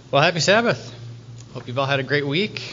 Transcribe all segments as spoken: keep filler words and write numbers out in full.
Well, happy Sabbath. Hope you've all had a great week.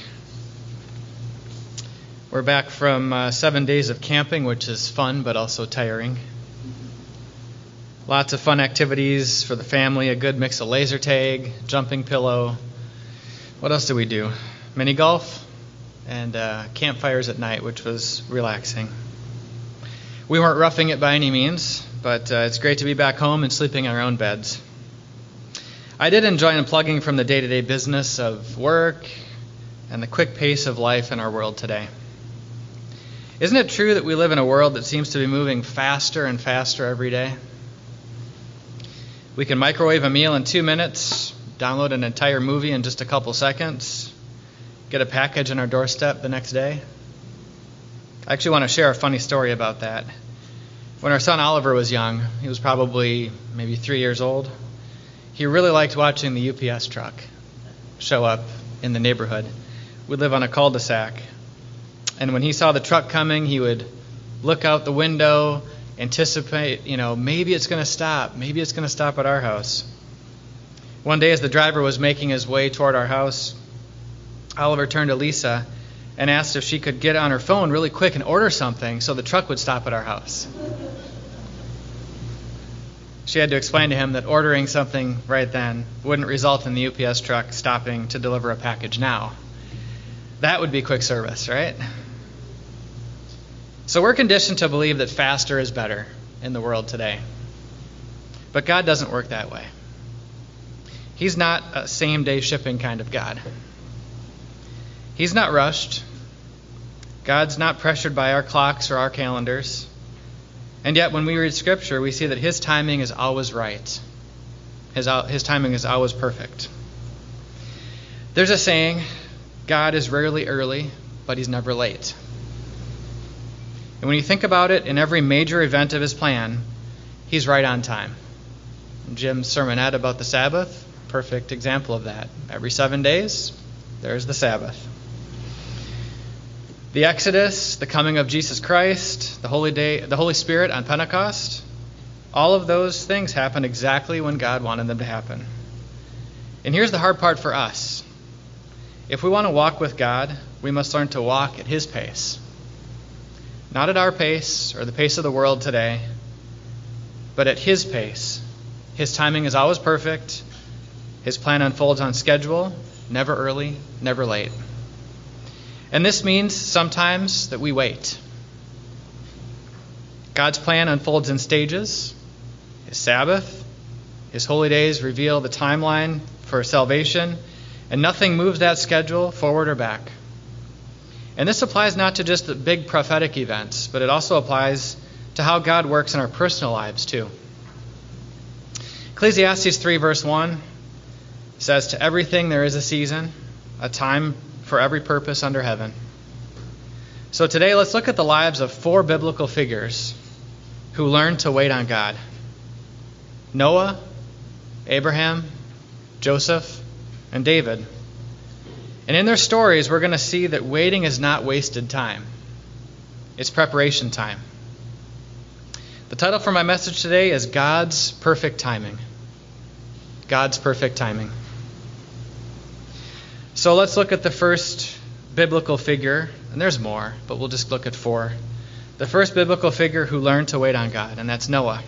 We're back from uh, seven days of camping, which is fun but also tiring. Lots of fun activities for the family, a good mix of laser tag, jumping pillow. What else did we do? Mini golf and uh, campfires at night, which was relaxing. We weren't roughing it by any means, but uh, it's great to be back home and sleeping in our own beds. I did enjoy unplugging from the day-to-day business of work and the quick pace of life in our world today. Isn't it true that we live in a world that seems to be moving faster and faster every day? We can microwave a meal in two minutes, download an entire movie in just a couple seconds, get a package on our doorstep the next day. I actually want to share a funny story about that. When our son Oliver was young, he was probably maybe three years old, he really liked watching the U P S truck show up in the neighborhood. We live on a cul-de-sac. And when he saw the truck coming, he would look out the window, anticipate, you know, maybe it's going to stop. Maybe it's going to stop at our house. One day as the driver was making his way toward our house, Oliver turned to Lisa and asked if she could get on her phone really quick and order something so the truck would stop at our house. She had to explain to him that ordering something right then wouldn't result in the U P S truck stopping to deliver a package now. That would be quick service, right? So we're conditioned to believe that faster is better in the world today. But God doesn't work that way. He's not a same-day shipping kind of God. He's not rushed. God's not pressured by our clocks or our calendars. And yet, when we read Scripture, we see that His timing is always right. His, his timing is always perfect. There's a saying, God is rarely early, but He's never late. And when you think about it, in every major event of His plan, He's right on time. Jim's sermonette about the Sabbath, perfect example of that. Every seven days, there's the Sabbath. The Exodus, the coming of Jesus Christ, the Holy Day, the Holy Spirit on Pentecost, all of those things happened exactly when God wanted them to happen. And here's the hard part for us. If we want to walk with God, we must learn to walk at His pace. Not at our pace or the pace of the world today, but at His pace. His timing is always perfect. His plan unfolds on schedule, never early, never late. And this means sometimes that we wait. God's plan unfolds in stages. His Sabbath, His holy days reveal the timeline for salvation, and nothing moves that schedule forward or back. And this applies not to just the big prophetic events, but it also applies to how God works in our personal lives too. Ecclesiastes three verse one says, "To everything there is a season, a time for every purpose under heaven." So today let's look at the lives of four biblical figures who learned to wait on God. Noah, Abraham, Joseph, and David. And in their stories, we're going to see that waiting is not wasted time. It's preparation time. The title for my message today is God's Perfect Timing. God's Perfect Timing. So let's look at the first biblical figure, and there's more, but we'll just look at four. The first biblical figure who learned to wait on God, and that's Noah.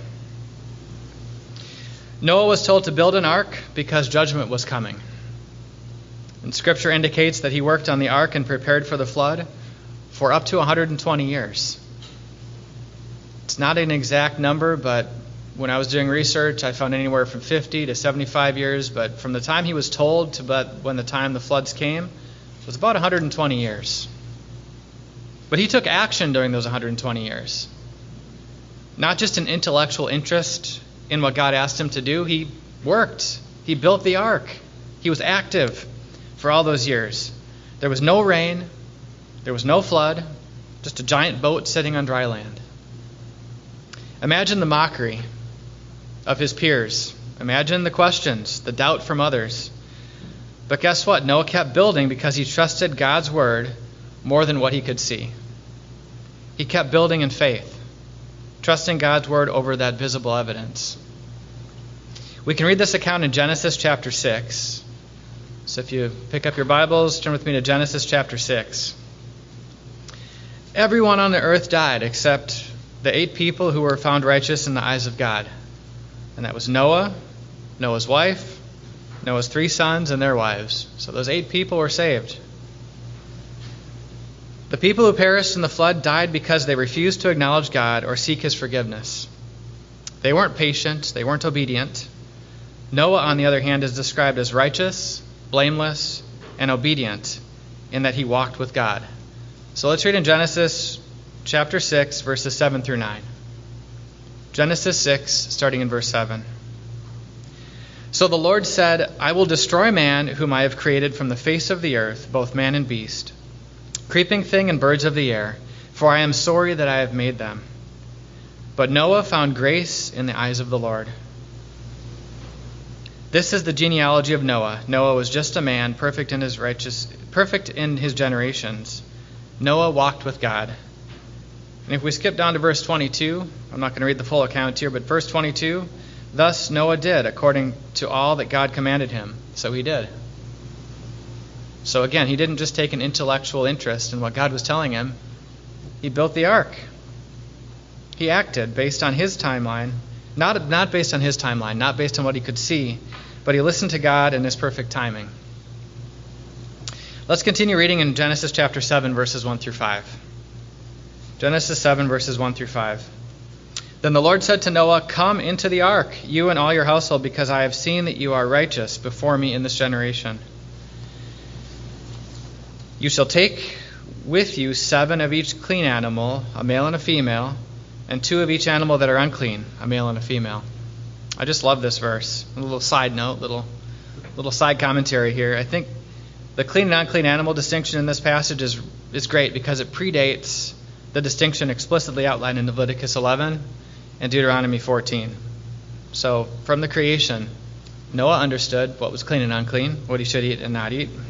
Noah was told to build an ark because judgment was coming. And Scripture indicates that he worked on the ark and prepared for the flood for up to one hundred twenty years. It's not an exact number, but when I was doing research, I found anywhere from fifty to seventy-five years. But from the time he was told to but when the time the floods came, it was about one hundred twenty years. But he took action during those one hundred twenty years. Not just an intellectual interest in what God asked him to do. He worked. He built the ark. He was active for all those years. There was no rain. There was no flood. Just a giant boat sitting on dry land. Imagine the mockery of his peers. Imagine the questions, the doubt from others. But guess what? Noah kept building because he trusted God's word more than what he could see. He kept building in faith, trusting God's word over that visible evidence. We can read this account in Genesis chapter six. So if you pick up your Bibles, turn with me to Genesis chapter six. Everyone on the earth died except the eight people who were found righteous in the eyes of God. And that was Noah, Noah's wife, Noah's three sons, and their wives. So those eight people were saved. The people who perished in the flood died because they refused to acknowledge God or seek his forgiveness. They weren't patient, they weren't obedient. Noah, on the other hand, is described as righteous, blameless, and obedient in that he walked with God. So let's read in Genesis chapter six, verses seven through nine. Genesis six, starting in verse seven. So the Lord said, I will destroy man whom I have created from the face of the earth, both man and beast, creeping thing and birds of the air, for I am sorry that I have made them. But Noah found grace in the eyes of the Lord. This is the genealogy of Noah. Noah was just a man, perfect in his righteous, perfect in his generations. Noah walked with God. And if we skip down to verse twenty-two, I'm not going to read the full account here, but verse twenty-two, thus Noah did according to all that God commanded him. So he did. So again, he didn't just take an intellectual interest in what God was telling him. He built the ark. He acted based on his timeline. Not, not based on his timeline, not based on what he could see, but he listened to God and his perfect timing. Let's continue reading in Genesis chapter seven, verses one through five. Genesis seven, verses one through five. Then the Lord said to Noah, come into the ark, you and all your household, because I have seen that you are righteous before me in this generation. You shall take with you seven of each clean animal, a male and a female, and two of each animal that are unclean, a male and a female. I just love this verse. A little side note, little little side commentary here. I think the clean and unclean animal distinction in this passage is, is great because it predates the distinction explicitly outlined in Leviticus eleven and Deuteronomy fourteen. So from the creation, Noah understood what was clean and unclean, what he should eat and not eat.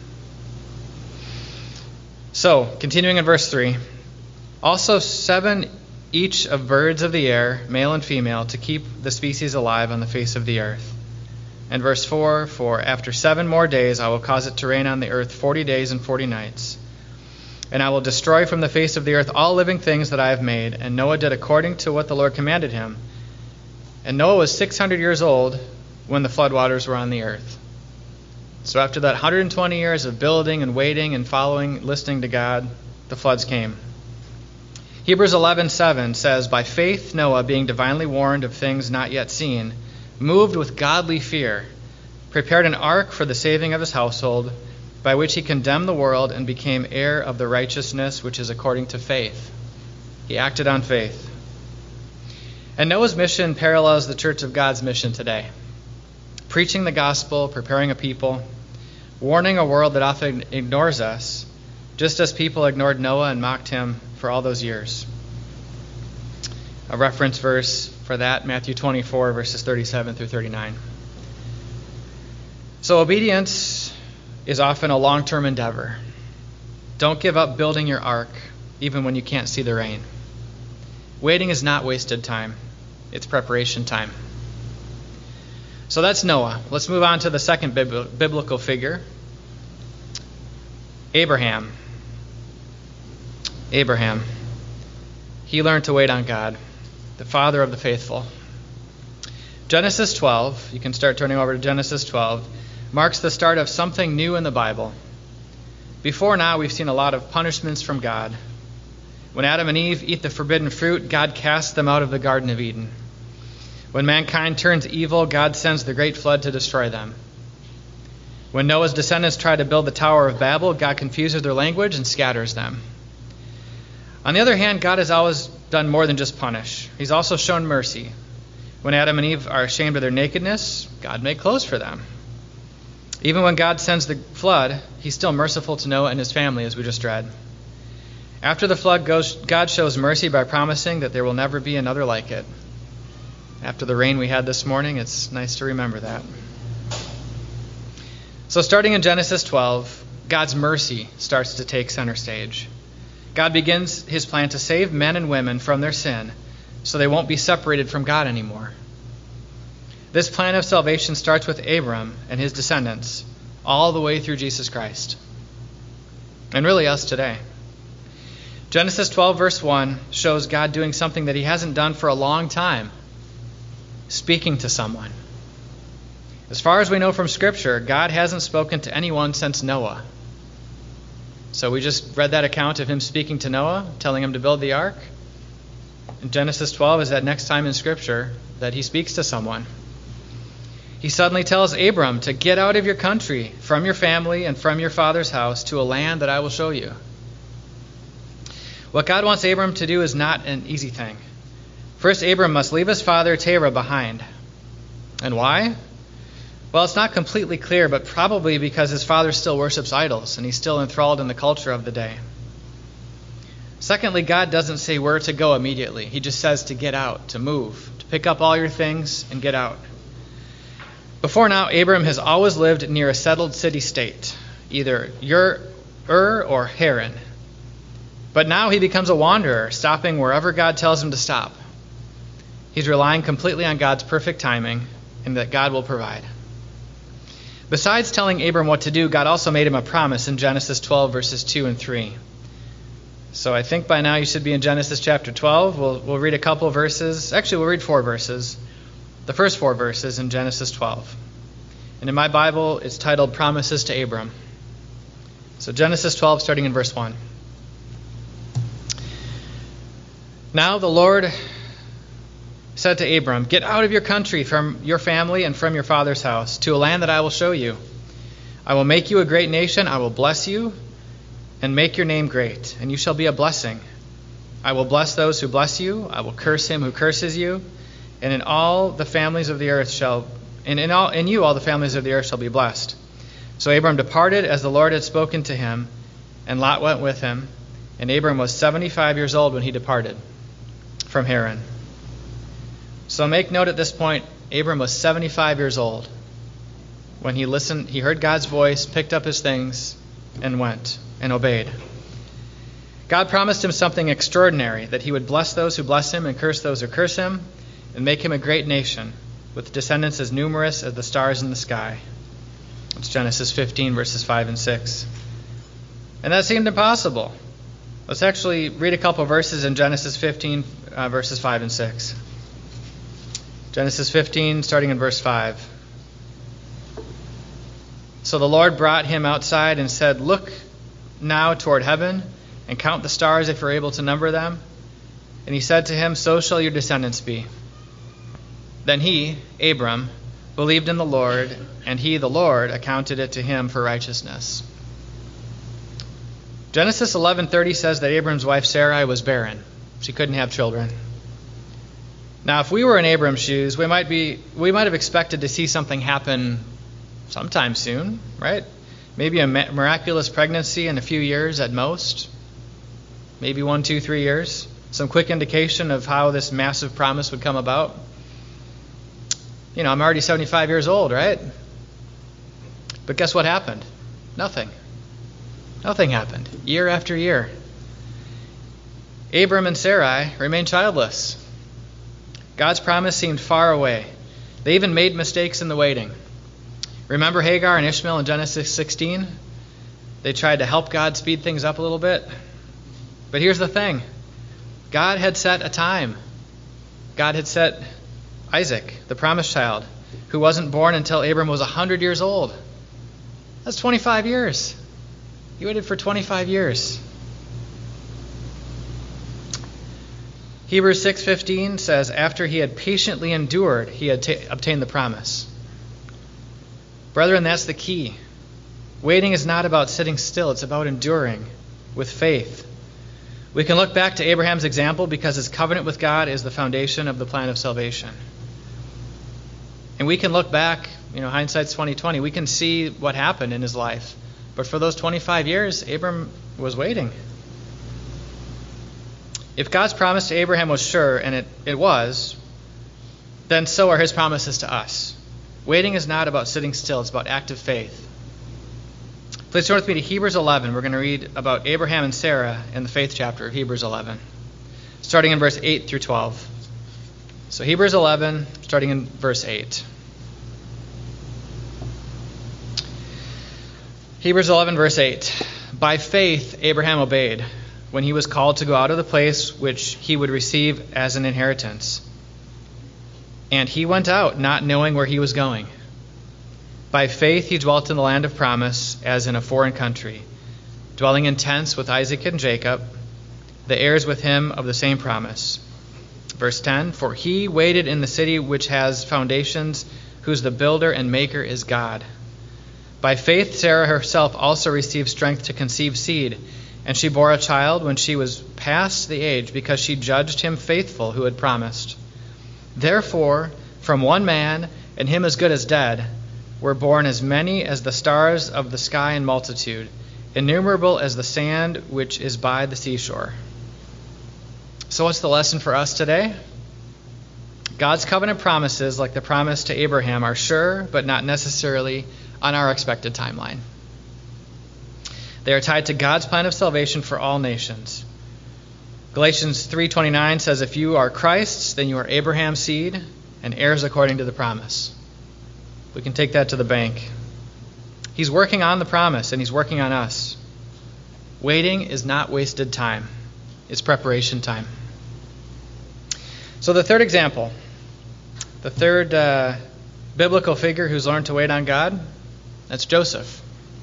So, continuing in verse three, also seven each of birds of the air, male and female, to keep the species alive on the face of the earth. And verse four, for after seven more days I will cause it to rain on the earth forty days and forty nights. And I will destroy from the face of the earth all living things that I have made. And Noah did according to what the Lord commanded him. And Noah was six hundred years old when the floodwaters were on the earth. So after that one hundred twenty years of building and waiting and following, listening to God, the floods came. Hebrews eleven seven says, by faith Noah, being divinely warned of things not yet seen, moved with godly fear, prepared an ark for the saving of his household, by which he condemned the world and became heir of the righteousness which is according to faith. He acted on faith. And Noah's mission parallels the Church of God's mission today. Preaching the gospel, preparing a people, warning a world that often ignores us, just as people ignored Noah and mocked him for all those years. A reference verse for that, Matthew twenty-four, verses thirty-seven through thirty-nine. So obedience is often a long-term endeavor. Don't give up building your ark, even when you can't see the rain. Waiting is not wasted time. It's preparation time. So that's Noah. Let's move on to the second bib- biblical figure, Abraham. Abraham. He learned to wait on God, the father of the faithful. Genesis twelve, you can start turning over to Genesis twelve, marks the start of something new in the Bible. Before now, we've seen a lot of punishments from God. When Adam and Eve eat the forbidden fruit, God casts them out of the Garden of Eden. When mankind turns evil, God sends the great flood to destroy them. When Noah's descendants try to build the Tower of Babel, God confuses their language and scatters them. On the other hand, God has always done more than just punish. He's also shown mercy. When Adam and Eve are ashamed of their nakedness, God made clothes for them. Even when God sends the flood, he's still merciful to Noah and his family, as we just read. After the flood goes, God shows mercy by promising that there will never be another like it. After the rain we had this morning, it's nice to remember that. So starting in Genesis twelve, God's mercy starts to take center stage. God begins his plan to save men and women from their sin so they won't be separated from God anymore. This plan of salvation starts with Abram and his descendants, all the way through Jesus Christ. And really us today. Genesis twelve verse one shows God doing something that he hasn't done for a long time. Speaking to someone. As far as we know from Scripture, God hasn't spoken to anyone since Noah. So we just read that account of him speaking to Noah, telling him to build the ark. And Genesis twelve is that next time in Scripture that he speaks to someone. He suddenly tells Abram to get out of your country, from your family, and from your father's house to a land that I will show you. What God wants Abram to do is not an easy thing. First, Abram must leave his father Terah behind. And why? Well, it's not completely clear, but probably because his father still worships idols, and he's still enthralled in the culture of the day. Secondly, God doesn't say where to go immediately. He just says to get out, to move, to pick up all your things and get out. Before now, Abram has always lived near a settled city-state, either Ur, Ur or Haran. But now he becomes a wanderer, stopping wherever God tells him to stop. He's relying completely on God's perfect timing and that God will provide. Besides telling Abram what to do, God also made him a promise in Genesis twelve, verses two and three. So I think by now you should be in Genesis chapter twelve. We'll, we'll read a couple verses. Actually, we'll read four verses. The first four verses in Genesis twelve. And in my Bible, it's titled Promises to Abram. So Genesis twelve, starting in verse one. Now the Lord said to Abram, get out of your country, from your family, and from your father's house, to a land that I will show you. I will make you a great nation. I will bless you and make your name great, and you shall be a blessing. I will bless those who bless you. I will curse him who curses you. And in all the families of the earth shall, and in all in you all the families of the earth shall be blessed. So Abram departed as the Lord had spoken to him, and Lot went with him. And Abram was seventy-five years old when he departed from Haran. So make note at this point, Abram was seventy-five years old when he listened. He heard God's voice, picked up his things, and went and obeyed. God promised him something extraordinary, that he would bless those who bless him and curse those who curse him, and make him a great nation, with descendants as numerous as the stars in the sky. It's Genesis fifteen, verses five and six. And that seemed impossible. Let's actually read a couple verses in Genesis fifteen, uh, verses five and six. Genesis fifteen, starting in verse five. So the Lord brought him outside and said, look now toward heaven, and count the stars if you're able to number them. And he said to him, so shall your descendants be. Then he, Abram, believed in the Lord, and he, the Lord, accounted it to him for righteousness. Genesis eleven thirty says that Abram's wife Sarai was barren. She couldn't have children. Now, if we were in Abram's shoes, we might be we might have expected to see something happen sometime soon, right? Maybe a miraculous pregnancy in a few years at most. Maybe one, two, three years. Some quick indication of how this massive promise would come about. You know, I'm already seventy-five years old, right? But guess what happened? Nothing. Nothing happened. Year after year. Abram and Sarai remained childless. God's promise seemed far away. They even made mistakes in the waiting. Remember Hagar and Ishmael in Genesis sixteen? They tried to help God speed things up a little bit. But here's the thing. God had set a time. God had set Isaac, the promised child, who wasn't born until Abram was one hundred years old. That's twenty-five years. He waited for twenty-five years. Hebrews six fifteen says, after he had patiently endured, he had ta- obtained the promise. Brethren, that's the key. Waiting is not about sitting still. It's about enduring with faith. We can look back to Abraham's example because his covenant with God is the foundation of the plan of salvation. And we can look back, you know, hindsight's twenty twenty. We can see what happened in his life. But for those twenty-five years, Abram was waiting. If God's promise to Abraham was sure, and it, it was, then so are his promises to us. Waiting is not about sitting still. It's about active faith. Please turn with me to Hebrews eleven. We're going to read about Abraham and Sarah in the faith chapter of Hebrews eleven, starting in verse eight through twelve. So Hebrews eleven, starting in verse eight. Hebrews eleven, verse eight. By faith, Abraham obeyed when he was called to go out of the place which he would receive as an inheritance. And he went out, not knowing where he was going. By faith, he dwelt in the land of promise, as in a foreign country, dwelling in tents with Isaac and Jacob, the heirs with him of the same promise. Verse ten, for he waited in the city which has foundations, whose the builder and maker is God. By faith, Sarah herself also received strength to conceive seed, and she bore a child when she was past the age, because she judged him faithful who had promised. Therefore, from one man, and him as good as dead, were born as many as the stars of the sky in multitude, innumerable as the sand which is by the seashore. So what's the lesson for us today? God's covenant promises, like the promise to Abraham, are sure, but not necessarily on our expected timeline. They are tied to God's plan of salvation for all nations. Galatians three twenty-nine says, if you are Christ's, then you are Abraham's seed and heirs according to the promise. We can take that to the bank. He's working on the promise, and he's working on us. Waiting is not wasted time. It's preparation time. So the third example, the third uh, biblical figure who's learned to wait on God, that's Joseph.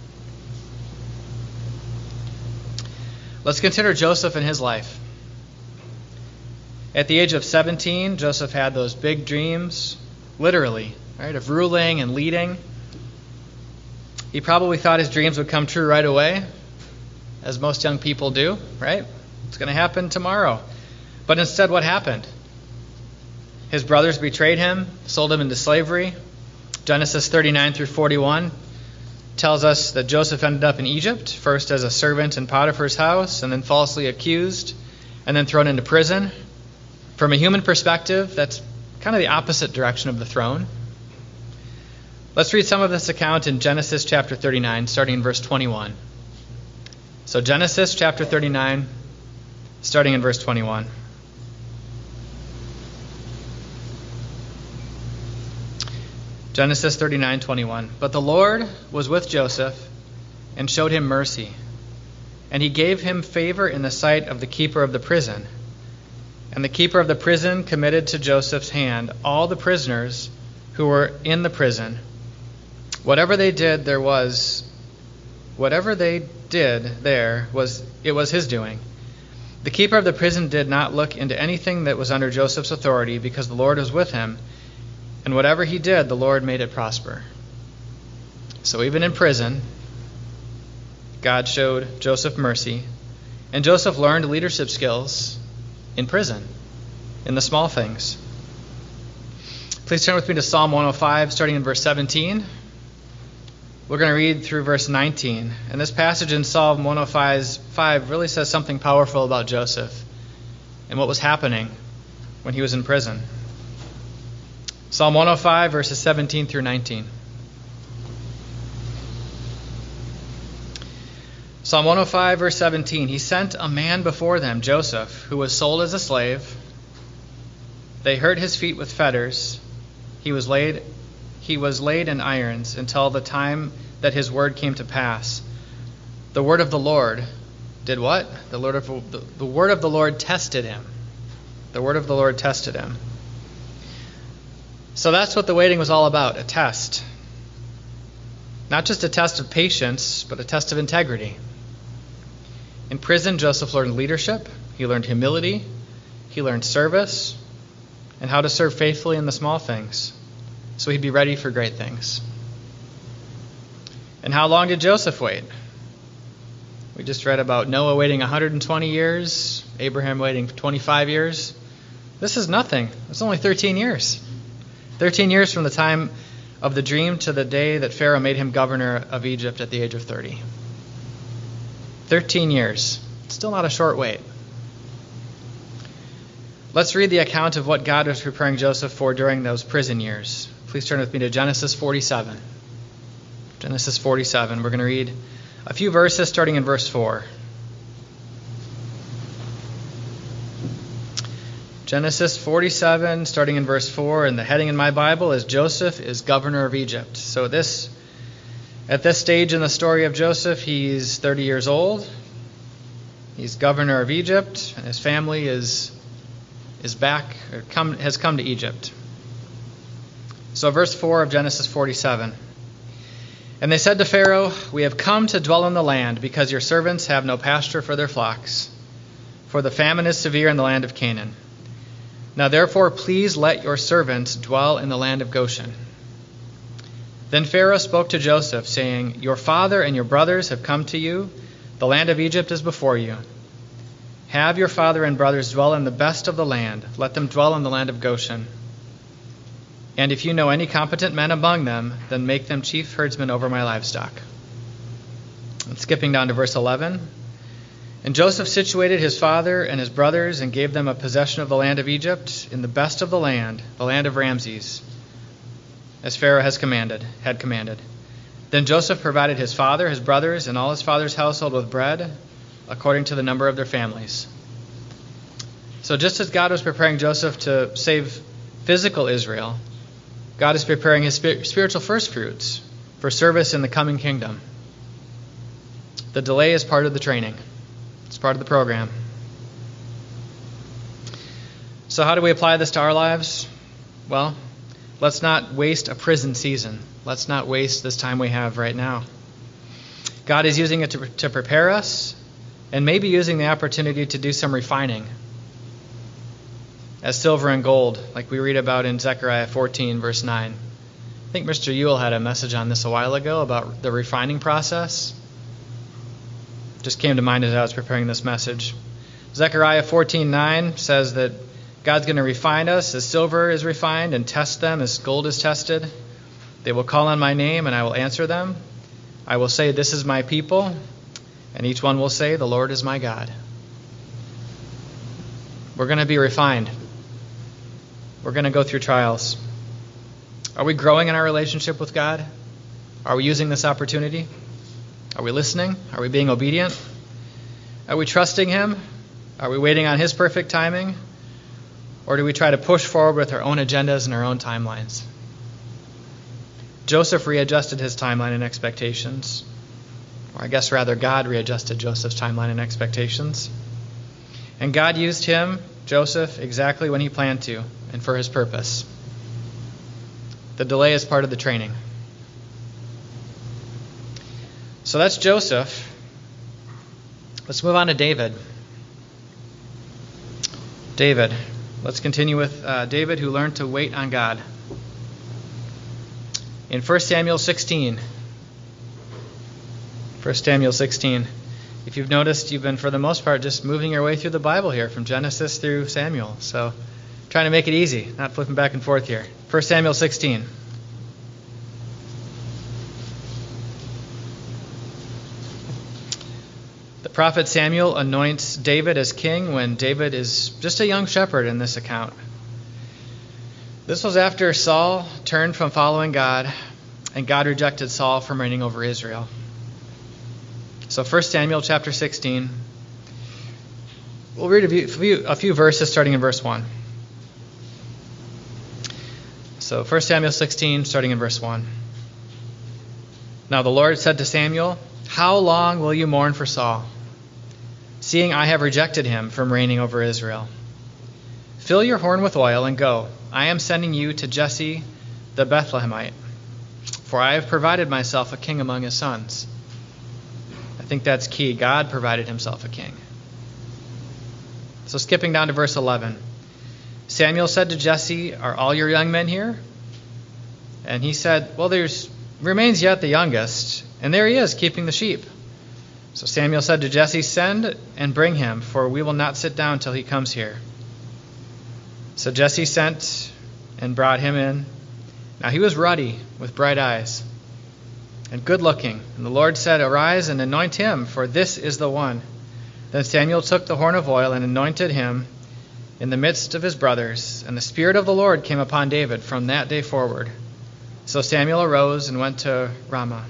Let's consider Joseph and his life. At the age of seventeen, Joseph had those big dreams, literally, right, of ruling and leading. He probably thought his dreams would come true right away, as most young people do, right? It's going to happen tomorrow. But instead, what happened? His brothers betrayed him, sold him into slavery. Genesis thirty-nine through forty-one tells us that Joseph ended up in Egypt, first as a servant in Potiphar's house, and then falsely accused, and then thrown into prison. From a human perspective, that's kind of the opposite direction of the throne. Let's read some of this account in Genesis chapter thirty-nine, starting in verse twenty-one. So Genesis chapter thirty-nine, starting in verse twenty-one. Genesis thirty-nine twenty-one. But the Lord was with Joseph and showed him mercy, and he gave him favor in the sight of the keeper of the prison. And the keeper of the prison committed to Joseph's hand all the prisoners who were in the prison. Whatever they did, there was, whatever they did there was, it was his doing. The keeper of the prison did not look into anything that was under Joseph's authority, because the Lord was with him. And whatever he did, the Lord made it prosper. So even in prison, God showed Joseph mercy. And Joseph learned leadership skills in prison, in the small things. Please turn with me to Psalm one oh five, starting in verse seventeen. We're going to read through verse nineteen. And this passage in Psalm one oh five really says something powerful about Joseph and what was happening when he was in prison. Psalm one oh five, verses seventeen through nineteen. Psalm one oh five, verse seventeen. He sent a man before them, Joseph, who was sold as a slave. They hurt his feet with fetters. He was laid, he was laid in irons until the time that his word came to pass. The word of the Lord did what? The, Lord of, the, the word of the Lord tested him. The word of the Lord tested him. So that's what the waiting was all about, a test. Not just a test of patience, but a test of integrity. In prison, Joseph learned leadership, he learned humility, he learned service, and how to serve faithfully in the small things, so he'd be ready for great things. And how long did Joseph wait? We just read about Noah waiting one hundred twenty years, Abraham waiting twenty-five years. This is nothing. It's only thirteen years. thirteen years from the time of the dream to the day that Pharaoh made him governor of Egypt at the age of thirty. thirteen years. Still not a short wait. Let's read the account of what God was preparing Joseph for during those prison years. Please turn with me to Genesis forty-seven. Genesis forty-seven. We're going to read a few verses starting in verse four. Genesis forty-seven, starting in verse four, and the heading in my Bible is Joseph is governor of Egypt. So this At this stage in the story of Joseph, he's thirty years old. He's governor of Egypt, and his family is is back, or come, has come to Egypt. So verse four of Genesis forty-seven. And they said to Pharaoh, "We have come to dwell in the land, because your servants have no pasture for their flocks, for the famine is severe in the land of Canaan. Now therefore please let your servants dwell in the land of Goshen." Then Pharaoh spoke to Joseph, saying, "Your father and your brothers have come to you. The land of Egypt is before you. Have your father and brothers dwell in the best of the land. Let them dwell in the land of Goshen. And if you know any competent men among them, then make them chief herdsmen over my livestock." And skipping down to verse eleven. And Joseph situated his father and his brothers and gave them a possession of the land of Egypt in the best of the land, the land of Ramses, as Pharaoh has commanded, had commanded. Then Joseph provided his father, his brothers, and all his father's household with bread, according to the number of their families. So just as God was preparing Joseph to save physical Israel, God is preparing his spiritual firstfruits for service in the coming kingdom. The delay is part of the training. It's part of the program. So how do we apply this to our lives? Well, let's not waste a prison season. Let's not waste this time we have right now. God is using it to, to prepare us, and maybe using the opportunity to do some refining as silver and gold, like we read about in Zechariah fourteen, verse nine. I think Mister Ewell had a message on this a while ago about the refining process. Just came to mind as I was preparing this message. Zechariah fourteen nine says that God's going to refine us as silver is refined and test them as gold is tested. They will call on my name and I will answer them. I will say, "This is my people," and each one will say, "The Lord is my God." We're going to be refined. We're going to go through trials. Are we growing in our relationship with God? Are we using this opportunity? Are we listening? Are we being obedient? Are we trusting Him? Are we waiting on His perfect timing? Or do we try to push forward with our own agendas and our own timelines? Joseph readjusted his timeline and expectations. Or I guess rather God readjusted Joseph's timeline and expectations. And God used him, Joseph, exactly when He planned to and for His purpose. The delay is part of the training. So that's Joseph. Let's move on to David. David. Let's continue with uh, David, who learned to wait on God. In First Samuel sixteen. First Samuel sixteen. If you've noticed, you've been, for the most part, just moving your way through the Bible here, from Genesis through Samuel. So, trying to make it easy, not flipping back and forth here. First Samuel sixteen. The prophet Samuel anoints David as king when David is just a young shepherd in this account. This was after Saul turned from following God, and God rejected Saul from reigning over Israel. So First Samuel chapter sixteen. We'll read a few, a few verses starting in verse one. So First Samuel sixteen, starting in verse one. Now the Lord said to Samuel, "How long will you mourn for Saul, seeing I have rejected him from reigning over Israel? Fill your horn with oil and go. I am sending you to Jesse the Bethlehemite, for I have provided myself a king among his sons." I think that's key. God provided himself a king. So skipping down to verse eleven. Samuel said to Jesse, "Are all your young men here?" And he said, "Well, there's remains yet the youngest, and there he is, keeping the sheep." So Samuel said to Jesse, "Send and bring him, for we will not sit down till he comes here." So Jesse sent and brought him in. Now he was ruddy, with bright eyes, and good-looking. And the Lord said, "Arise and anoint him, for this is the one." Then Samuel took the horn of oil and anointed him in the midst of his brothers. And the Spirit of the Lord came upon David from that day forward. So Samuel arose and went to Ramah.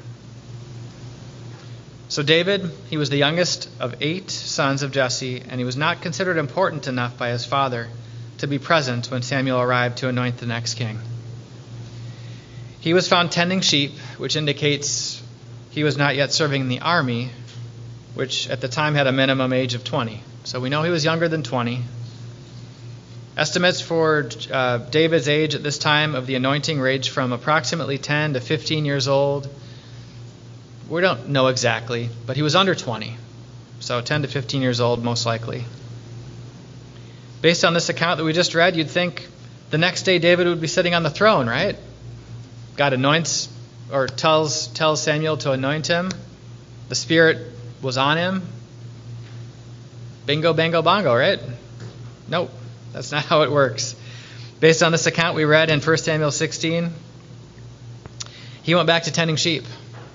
So David, he was the youngest of eight sons of Jesse, and he was not considered important enough by his father to be present when Samuel arrived to anoint the next king. He was found tending sheep, which indicates he was not yet serving in the army, which at the time had a minimum age of twenty. So we know he was younger than twenty. Estimates for uh, David's age at this time of the anointing range from approximately ten to fifteen years old. We don't know exactly, but he was under twenty. So ten to fifteen years old, most likely. Based on this account that we just read, you'd think the next day David would be sitting on the throne, right? God anoints or tells tells Samuel to anoint him. The Spirit was on him. Bingo, bango, bongo, right? Nope, that's not how it works. Based on this account we read in First Samuel sixteen, he went back to tending sheep.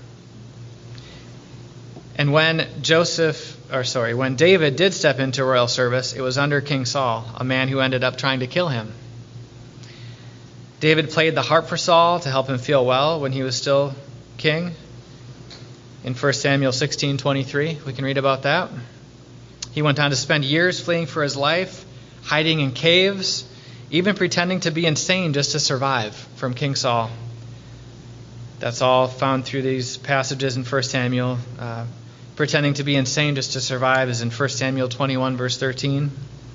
And when Joseph, or sorry, when David did step into royal service, it was under King Saul, a man who ended up trying to kill him. David played the harp for Saul to help him feel well when he was still king. In First Samuel sixteen twenty-three, we can read about that. He went on to spend years fleeing for his life, hiding in caves, even pretending to be insane just to survive from King Saul. That's all found through these passages in First Samuel. Uh, pretending to be insane just to survive is in First Samuel twenty-one, verse thirteen.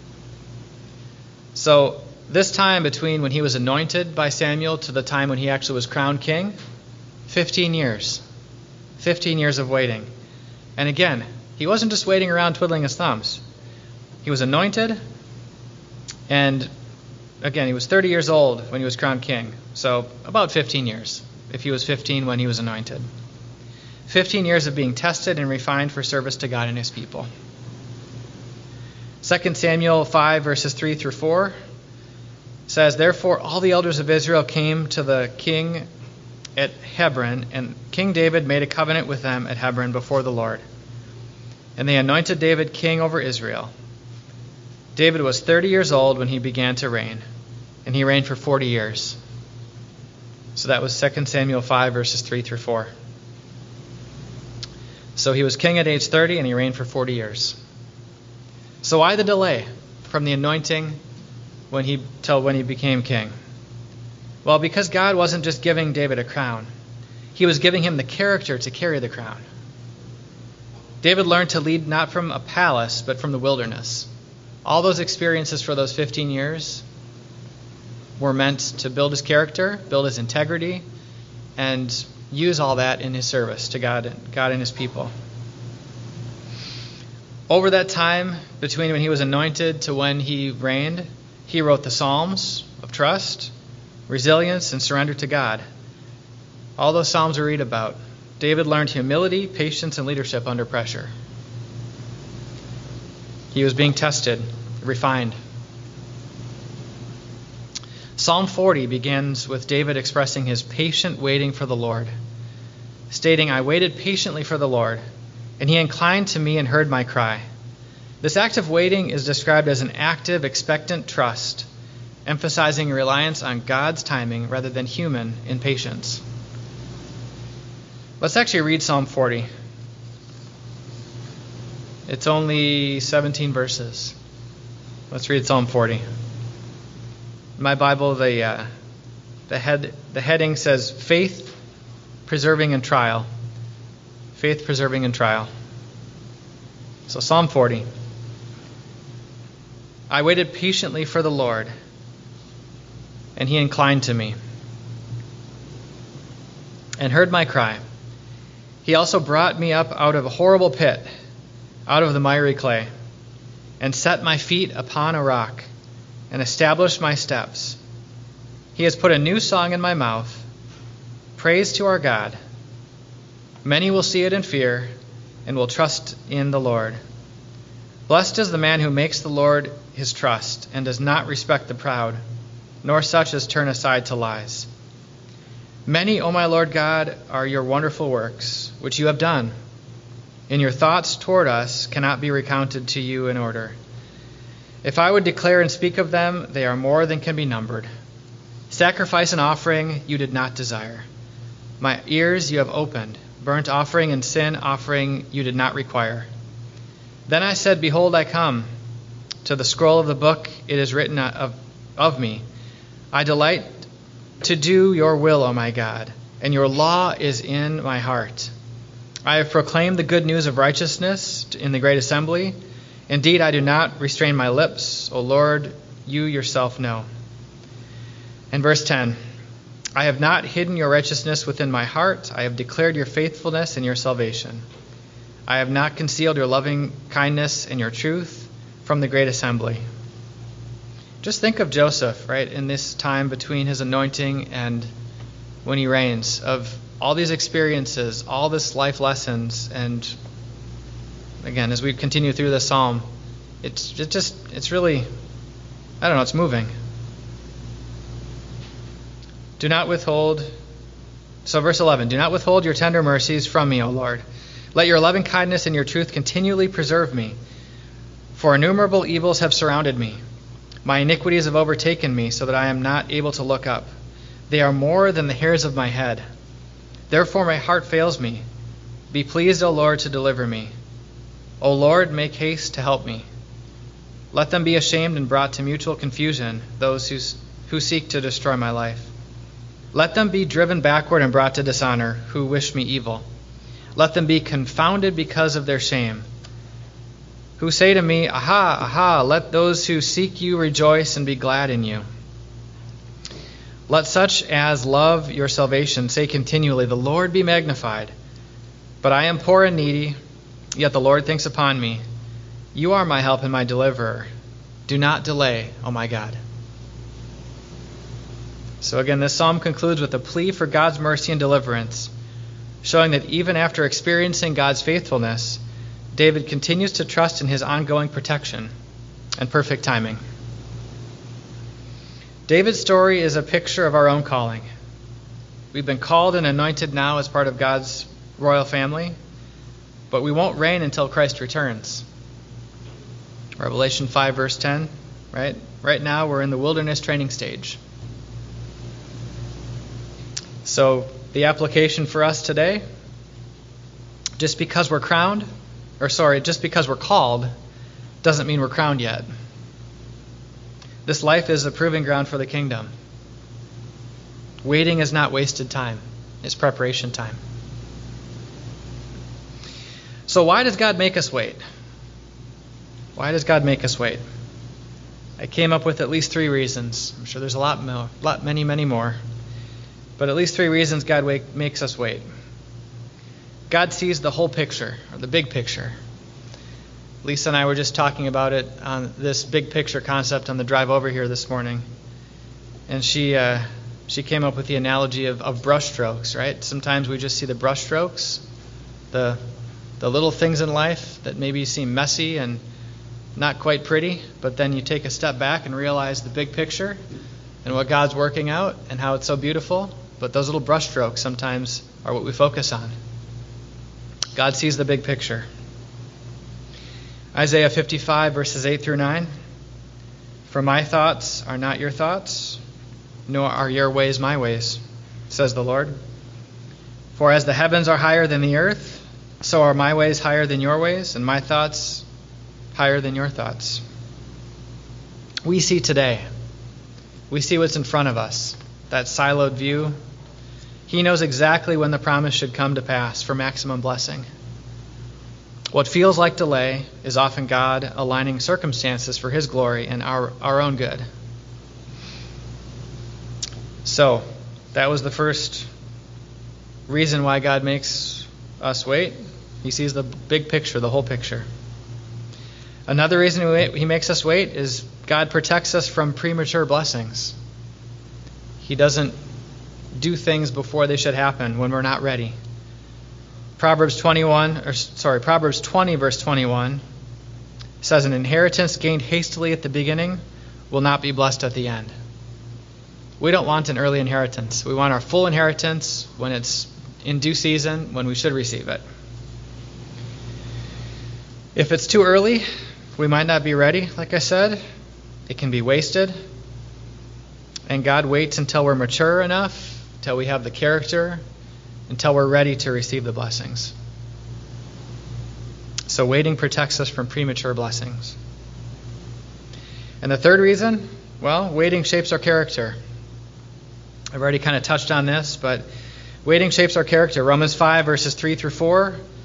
So this time between when he was anointed by Samuel to the time when he actually was crowned king, fifteen years. fifteen years of waiting. And again, he wasn't just waiting around twiddling his thumbs. He was anointed, and again, he was thirty years old when he was crowned king. So about fifteen years, if he was fifteen when he was anointed. fifteen years of being tested and refined for service to God and his people. Second Samuel five, verses three through four says, "Therefore all the elders of Israel came to the king at Hebron, and King David made a covenant with them at Hebron before the Lord. And they anointed David king over Israel. David was thirty years old when he began to reign, and he reigned for forty years." So that was Second Samuel five, verses three through four. So he was king at age thirty, and he reigned for forty years. So why the delay from the anointing when he till when he became king? Well, because God wasn't just giving David a crown. He was giving him the character to carry the crown. David learned to lead not from a palace, but from the wilderness. All those experiences for those fifteen years were meant to build his character, build his integrity, and use all that in his service to God, God and his people. Over that time, between when he was anointed to when he reigned, he wrote the Psalms of trust, resilience, and surrender to God. All those Psalms we read about. David learned humility, patience, and leadership under pressure. He was being tested, refined. Psalm forty begins with David expressing his patient waiting for the Lord, stating, "I waited patiently for the Lord, and he inclined to me and heard my cry." This act of waiting is described as an active, expectant trust, emphasizing reliance on God's timing rather than human impatience. Let's actually read Psalm forty. It's only seventeen verses. Let's read Psalm forty. In my Bible, the uh, the head the heading says faith, preserving in trial. Faith, preserving in trial. So Psalm forty. "I waited patiently for the Lord, and he inclined to me and heard my cry. He also brought me up out of a horrible pit, out of the miry clay, and set my feet upon a rock, and established my steps. He has put a new song in my mouth, praise to our God. Many will see it and fear, and will trust in the Lord. Blessed is the man who makes the Lord his trust, and does not respect the proud, nor such as turn aside to lies. Many, O my Lord God, are your wonderful works, which you have done. And your thoughts toward us cannot be recounted to you in order. If I would declare and speak of them, they are more than can be numbered. Sacrifice and offering you did not desire. My ears you have opened. Burnt offering and sin offering you did not require. Then I said, Behold, I come. To the scroll of the book it is written of, of me. I delight to do your will, O my God, and your law is in my heart. I have proclaimed the good news of righteousness in the great assembly. Indeed, I do not restrain my lips. O Lord, you yourself know. And verse ten, I have not hidden your righteousness within my heart. I have declared your faithfulness and your salvation. I have not concealed your loving kindness and your truth from the great assembly. Just think of Joseph, right, in this time between his anointing and when he reigns, of all these experiences, all this life lessons, and again, as we continue through the psalm, it's it just, it's really, I don't know, it's moving. Do not withhold, so verse eleven, do not withhold your tender mercies from me, O Lord. Let your loving kindness and your truth continually preserve me. For innumerable evils have surrounded me. My iniquities have overtaken me, so that I am not able to look up. They are more than the hairs of my head. Therefore my heart fails me. Be pleased, O Lord, to deliver me. O Lord, make haste to help me. Let them be ashamed and brought to mutual confusion, those who, who seek to destroy my life. Let them be driven backward and brought to dishonor, who wish me evil. Let them be confounded because of their shame, who say to me, Aha, aha, let those who seek you rejoice and be glad in you. Let such as love your salvation say continually, The Lord be magnified. But I am poor and needy, yet the Lord thinks upon me. You are my help and my deliverer. Do not delay, O my God. So again, this psalm concludes with a plea for God's mercy and deliverance, showing that even after experiencing God's faithfulness, David continues to trust in his ongoing protection and perfect timing. David's story is a picture of our own calling. We've been called and anointed now as part of God's royal family, but we won't reign until Christ returns. Revelation five, verse ten, right? Right now we're in the wilderness training stage. So the application for us today, just because we're crowned, or sorry, just because we're called, doesn't mean we're crowned yet. This life is a proving ground for the kingdom. Waiting is not wasted time. It's preparation time. So why does God make us wait? Why does God make us wait? I came up with at least three reasons. I'm sure there's a lot more, lot, many, many more. But at least three reasons God wait, makes us wait. God sees the whole picture, or the big picture. Lisa and I were just talking about it on this big picture concept on the drive over here this morning. And she uh, she came up with the analogy of, of brush strokes, right? Sometimes we just see the brush strokes, the the little things in life that maybe seem messy and not quite pretty, but then you take a step back and realize the big picture and what God's working out and how it's so beautiful. But those little brush strokes sometimes are what we focus on. God sees the big picture. Isaiah fifty-five, verses eight through nine. For my thoughts are not your thoughts, nor are your ways my ways, says the Lord. For as the heavens are higher than the earth, so are my ways higher than your ways, and my thoughts higher than your thoughts. We see today. We see what's in front of us, that siloed view. He knows exactly when the promise should come to pass for maximum blessing. What feels like delay is often God aligning circumstances for His glory and our, our own good. So, that was the first reason why God makes us wait. He sees the big picture, the whole picture. Another reason we wait, He makes us wait is God protects us from premature blessings. He doesn't do things before they should happen when we're not ready. Proverbs twenty-one, or sorry, Proverbs twenty, verse twenty-one says, "An inheritance gained hastily at the beginning will not be blessed at the end." We don't want an early inheritance. We want our full inheritance when it's in due season, when we should receive it. If it's too early, we might not be ready, like I said. It can be wasted. And God waits until we're mature enough, until we have the character, until we're ready to receive the blessings. So waiting protects us from premature blessings. And the third reason, well, waiting shapes our character. I've already kind of touched on this, but waiting shapes our character. Romans five, verses three through four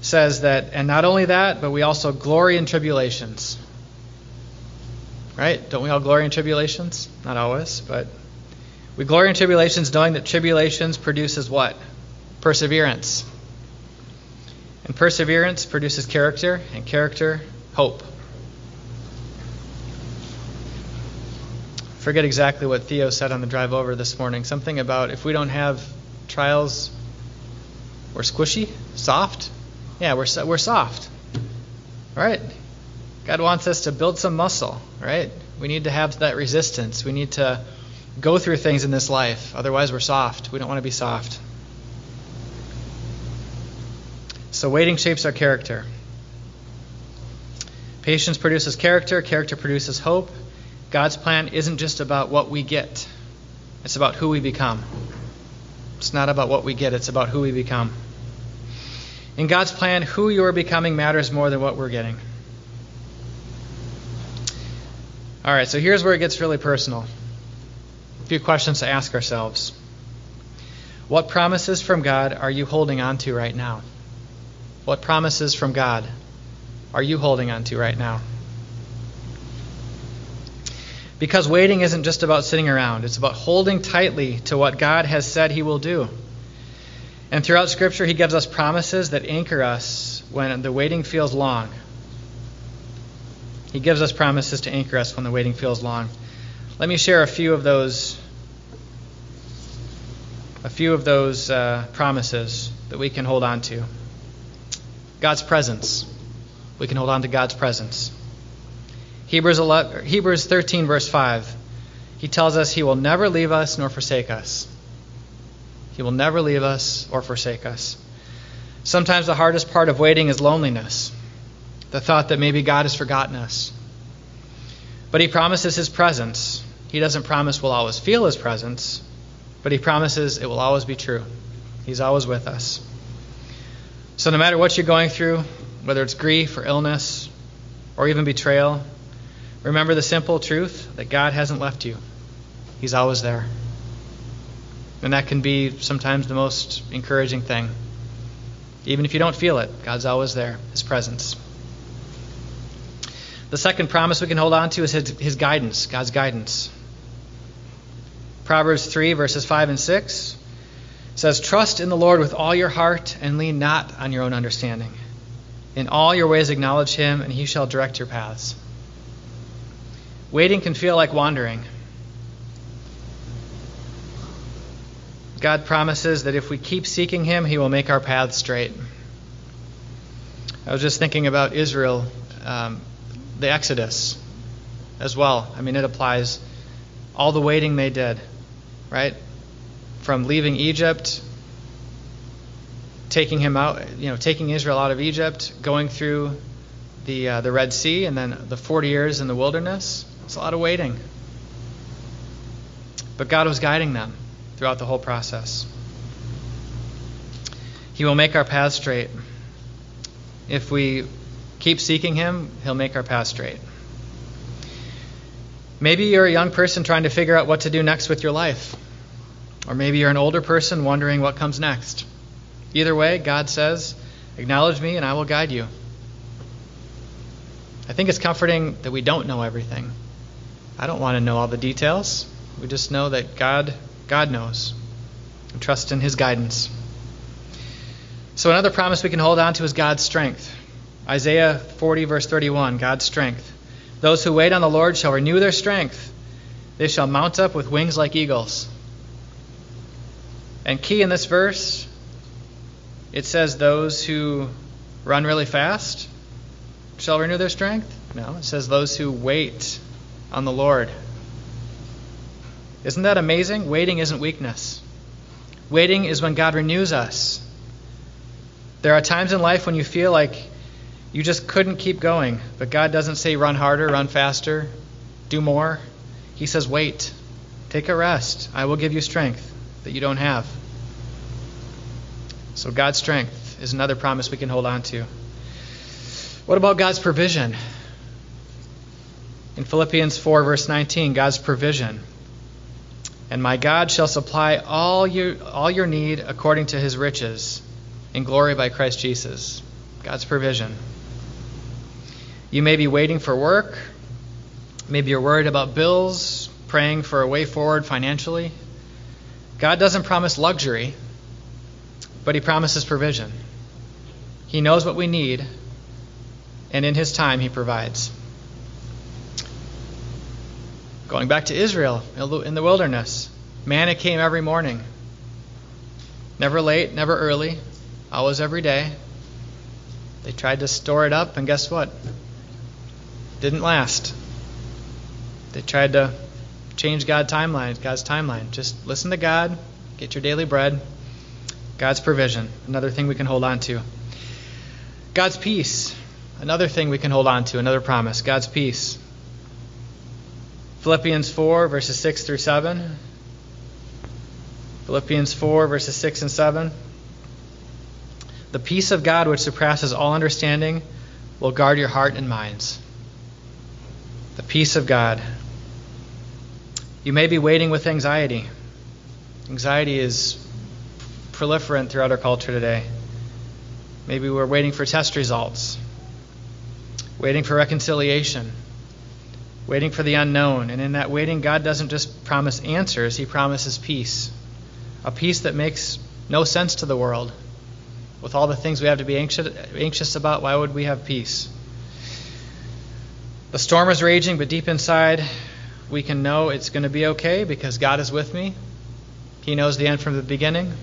says that, and not only that, but we also glory in tribulations. Right? Don't we all glory in tribulations? Not always, but we glory in tribulations, knowing that tribulations produces what? Perseverance. And perseverance produces character, and character, hope. I forget exactly what Theo said on the drive over this morning. Something about if we don't have trials, we're squishy, soft. Yeah, we're we're soft. Right? God wants us to build some muscle, right? We need to have that resistance. We need to go through things in this life. Otherwise, we're soft. We don't want to be soft. So waiting shapes our character. Patience produces character. Character produces hope. God's plan isn't just about what we get. It's about who we become. It's not about what we get. It's about who we become. In God's plan, who you are becoming matters more than what we're getting. All right, so here's where it gets really personal. A few questions to ask ourselves. What promises from God are you holding on to right now? What promises from God are you holding on to right now? Because waiting isn't just about sitting around. It's about holding tightly to what God has said he will do. And throughout Scripture, he gives us promises that anchor us when the waiting feels long. He gives us promises to anchor us when the waiting feels long. Let me share a few of those a few of those uh, promises that we can hold on to. God's presence. We can hold on to God's presence. Hebrews eleven, Hebrews thirteen, verse five. He tells us he will never leave us nor forsake us. He will never leave us or forsake us. Sometimes the hardest part of waiting is loneliness. The thought that maybe God has forgotten us. But he promises his presence. He doesn't promise we'll always feel his presence, but he promises it will always be true. He's always with us. So no matter what you're going through, whether it's grief or illness or even betrayal, remember the simple truth that God hasn't left you. He's always there. And that can be sometimes the most encouraging thing. Even if you don't feel it, God's always there, his presence. The second promise we can hold on to is his, his guidance, God's guidance. Proverbs three, verses five and six says, "Trust in the Lord with all your heart and lean not on your own understanding. In all your ways acknowledge him, and he shall direct your paths." Waiting can feel like wandering. God promises that if we keep seeking him, he will make our paths straight. I was just thinking about Israel, um, the Exodus as well. I mean, it applies all the waiting they did, right? From leaving Egypt, taking him out, you know, taking Israel out of Egypt, going through the uh, the Red Sea, and then the forty years in the wilderness. It's a lot of waiting. But God was guiding them throughout the whole process. He will make our paths straight. If we keep seeking him, he'll make our paths straight. Maybe you're a young person trying to figure out what to do next with your life. Or maybe you're an older person wondering what comes next. Either way, God says, acknowledge me and I will guide you. I think it's comforting that we don't know everything. I don't want to know all the details. We just know that God God knows. And trust in his guidance. So another promise we can hold on to is God's strength. Isaiah forty, verse thirty-one, God's strength. "Those who wait on the Lord shall renew their strength. They shall mount up with wings like eagles." And key in this verse, it says those who run really fast shall renew their strength. No, it says those who wait on the Lord. Isn't that amazing? Waiting isn't weakness. Waiting is when God renews us. There are times in life when you feel like you just couldn't keep going, but God doesn't say run harder, run faster, do more. He says wait, take a rest. I will give you strength that you don't have. So God's strength is another promise we can hold on to. What about God's provision? In Philippians four, verse nineteen, God's provision. "And my God shall supply all your all your need according to his riches in glory by Christ Jesus." God's provision. You may be waiting for work. Maybe you're worried about bills, praying for a way forward financially. God doesn't promise luxury, but he promises provision. He knows what we need, and in his time he provides. Going back to Israel in the wilderness, manna came every morning. Never late, never early, always every day. They tried to store it up, and guess what? Didn't last. They tried to change God's timeline, God's timeline. Just listen to God, get your daily bread. God's provision, another thing we can hold on to. God's peace, another thing we can hold on to, another promise. God's peace. Philippians four, verses six through seven. Philippians four, verses six and seven. The peace of God, which surpasses all understanding, will guard your heart and minds. The peace of God. You may be waiting with anxiety. Anxiety is proliferant throughout our culture today. Maybe we're waiting for test results, waiting for reconciliation, waiting for the unknown. And in that waiting, God doesn't just promise answers, he promises peace. A peace that makes no sense to the world. With all the things we have to be anxious, anxious about, why would we have peace? The storm is raging, but deep inside, we can know it's going to be okay because God is with me. He knows the end from the beginning.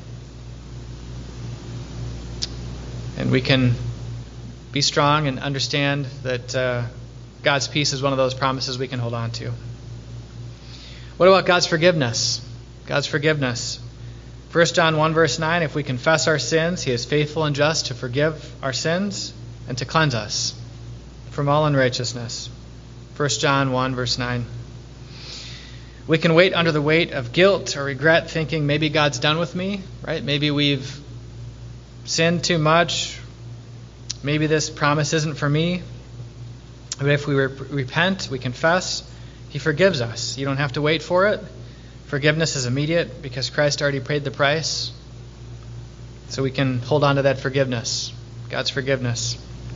And we can be strong and understand that uh, God's peace is one of those promises we can hold on to. What about God's forgiveness? God's forgiveness. First John one, verse nine, if we confess our sins, he is faithful and just to forgive our sins and to cleanse us from all unrighteousness. First John one, verse nine. We can wait under the weight of guilt or regret, thinking maybe God's done with me, right? Maybe we've sinned too much. Maybe this promise isn't for me. But if we re- repent, we confess, he forgives us. You don't have to wait for it. Forgiveness is immediate because Christ already paid the price. So we can hold on to that forgiveness, God's forgiveness.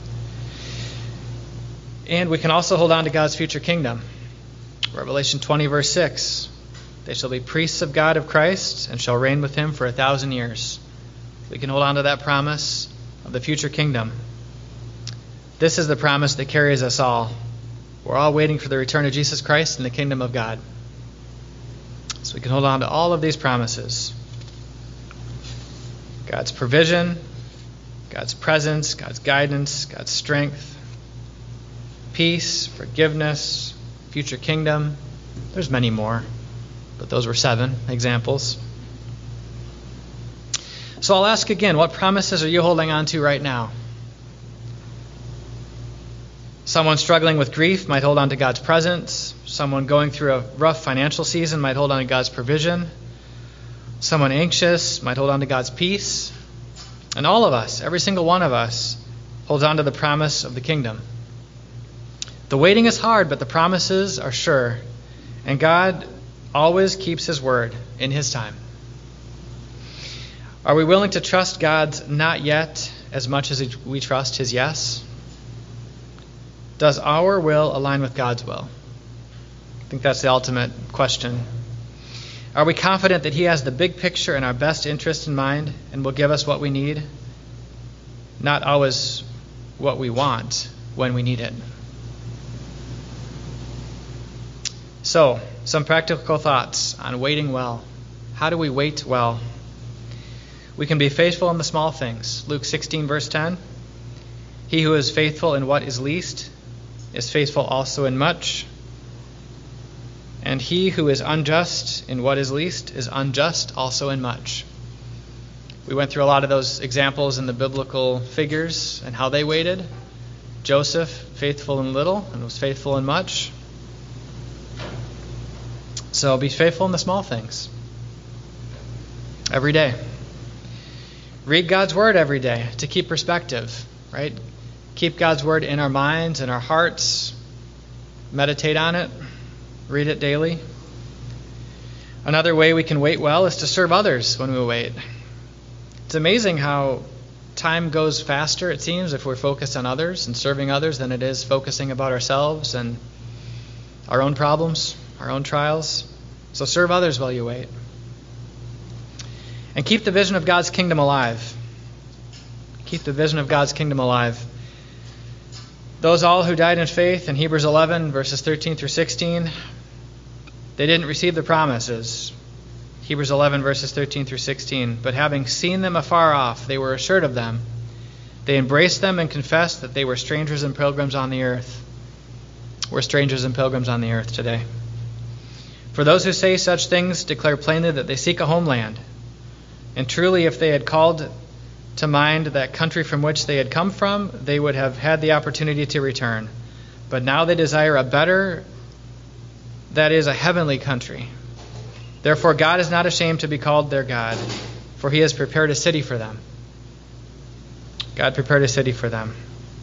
And we can also hold on to God's future kingdom. Revelation twenty, verse six. They shall be priests of God of Christ and shall reign with him for a thousand years. We can hold on to that promise of the future kingdom. This is the promise that carries us all. We're all waiting for the return of Jesus Christ in the kingdom of God. So we can hold on to all of these promises. God's provision, God's presence, God's guidance, God's strength, peace, forgiveness, future kingdom. There's many more, but those were seven examples. So I'll ask again, what promises are you holding on to right now? Someone struggling with grief might hold on to God's presence. Someone going through a rough financial season might hold on to God's provision. Someone anxious might hold on to God's peace. And all of us, every single one of us, holds on to the promise of the kingdom. The waiting is hard, but the promises are sure. And God always keeps his word in his time. Are we willing to trust God's not yet as much as we trust his yes? Does our will align with God's will? I think that's the ultimate question. Are we confident that he has the big picture and our best interest in mind and will give us what we need? Not always what we want when we need it. So, some practical thoughts on waiting well. How do we wait well? We can be faithful in the small things. Luke sixteen, verse ten. He who is faithful in what is least is faithful also in much. And he who is unjust in what is least is unjust also in much. We went through a lot of those examples in the biblical figures and how they waited. Joseph, faithful in little and was faithful in much. So be faithful in the small things. Every day. Read God's word every day to keep perspective, right? Keep God's word in our minds and our hearts. Meditate on it. Read it daily. Another way we can wait well is to serve others when we wait. It's amazing how time goes faster, it seems, if we're focused on others and serving others than it is focusing about ourselves and our own problems, our own trials. So serve others while you wait. And keep the vision of God's kingdom alive. Keep the vision of God's kingdom alive. Those all who died in faith in Hebrews eleven, verses thirteen through sixteen, they didn't receive the promises. Hebrews eleven, verses thirteen through sixteen. But having seen them afar off, they were assured of them. They embraced them and confessed that they were strangers and pilgrims on the earth. We're strangers and pilgrims on the earth today. For those who say such things declare plainly that they seek a homeland. And truly, if they had called to mind that country from which they had come from, they would have had the opportunity to return. But now they desire a better, that is, a heavenly country. Therefore God is not ashamed to be called their God, for he has prepared a city for them. God prepared a city for them.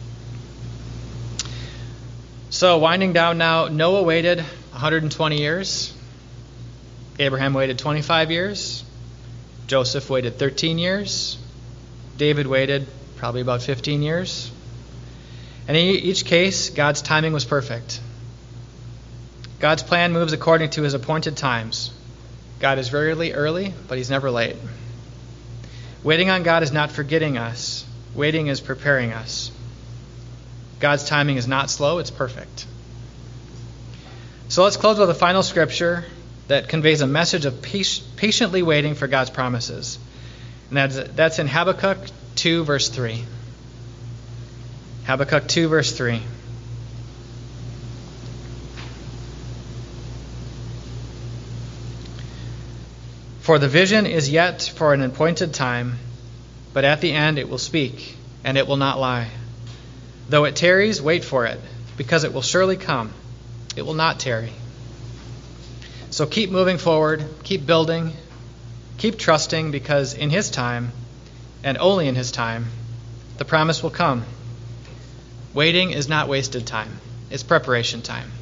So, winding down now, Noah waited one hundred twenty years. Abraham waited twenty-five years. Joseph waited thirteen years. David waited probably about fifteen years. And in each case, God's timing was perfect. God's plan moves according to his appointed times. God is rarely early, but he's never late. Waiting on God is not forgetting us. Waiting is preparing us. God's timing is not slow, it's perfect. So let's close with a final scripture that conveys a message of patiently waiting for God's promises. And that's, that's in Habakkuk two, verse three. Habakkuk two, verse three. For the vision is yet for an appointed time, but at the end it will speak, and it will not lie. Though it tarries, wait for it, because it will surely come. It will not tarry. So keep moving forward, keep building, keep trusting, because in his time, and only in his time, the promise will come. Waiting is not wasted time. It's preparation time.